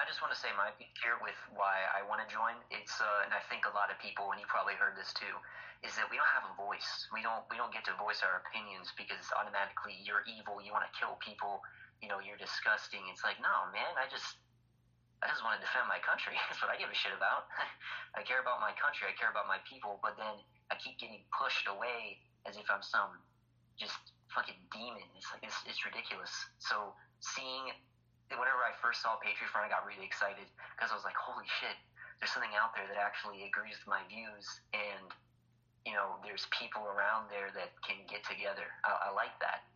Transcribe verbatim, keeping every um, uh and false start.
just want to say my piece here with why I want to join. It's uh, and I think a lot of people, and you probably heard this too, is that we don't have a voice. We don't we don't get to voice our opinions because automatically you're evil. You want to kill people. You know, you're disgusting. It's like, no, man. I just I just want to defend my country. That's what I give a shit about. I care about my country. I care about my people. But then I keep getting pushed away as if I'm some just fucking demon. It's like it's, it's ridiculous. So seeing, whenever I first saw Patriot Front, I got really excited because I was like, holy shit, there's something out there that actually agrees with my views, and you know, there's people around there that can get together. I, I like that.